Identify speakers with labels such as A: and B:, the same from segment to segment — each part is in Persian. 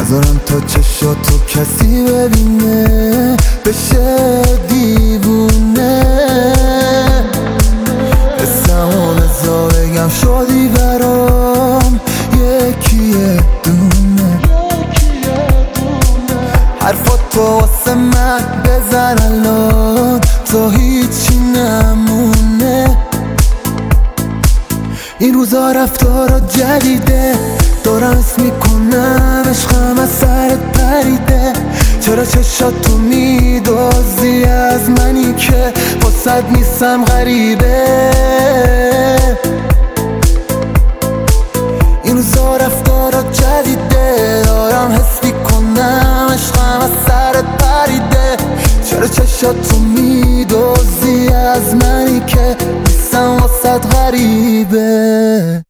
A: نذارم تا چشاتو کسی ببینه بشه دیوونه. حسمو بزا بگم شدی برام یکی دونه. حرفاتو واسه من بزن الان تا هیچی نمونه. این روزا رفتارا جدیده، دارم حس میکنم عشقم از سرت پریده. چرا چشاتو میدازی از منی که واسد نیستم غریبه. این روزا رفتارا جدیده، دارم حس میکنم عشقم از سرت پریده. چرا چشاتو میدازی از منی که نیستم واسد غریبه.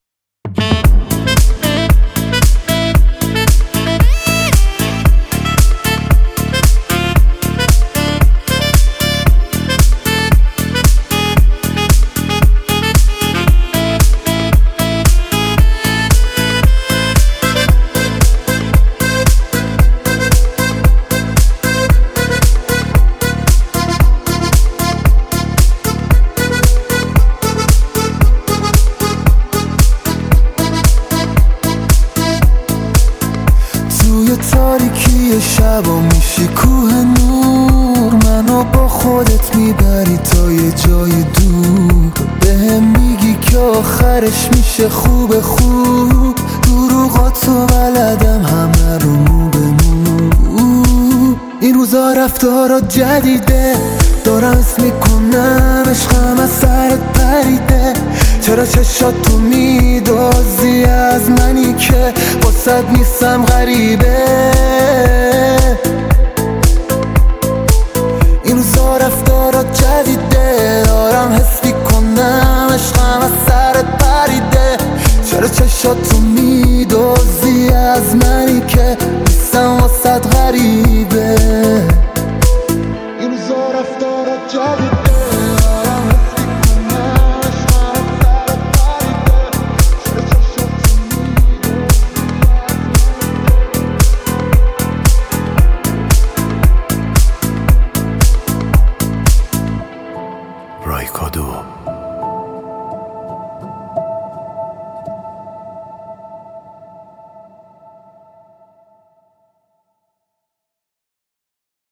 A: توی تاریکی شبا میشی کوه نور، منو با خودت میبری تا یه جای دور. بهم میگی که آخرش میشه خوب. دروغاتو بلدم همه رو مو به مو. این روزا رفتارا جدیده، دارم حس میکنم عشقم از سرت پریده. چرا چشاتو میدازی از منی که واسد نیستم غریبه. این روزا رفتارا جدیده، دارم حس میکنم عشقم از سرت پریده. چرا چشاتو میدازی از منی که نیستم واسد غریبه.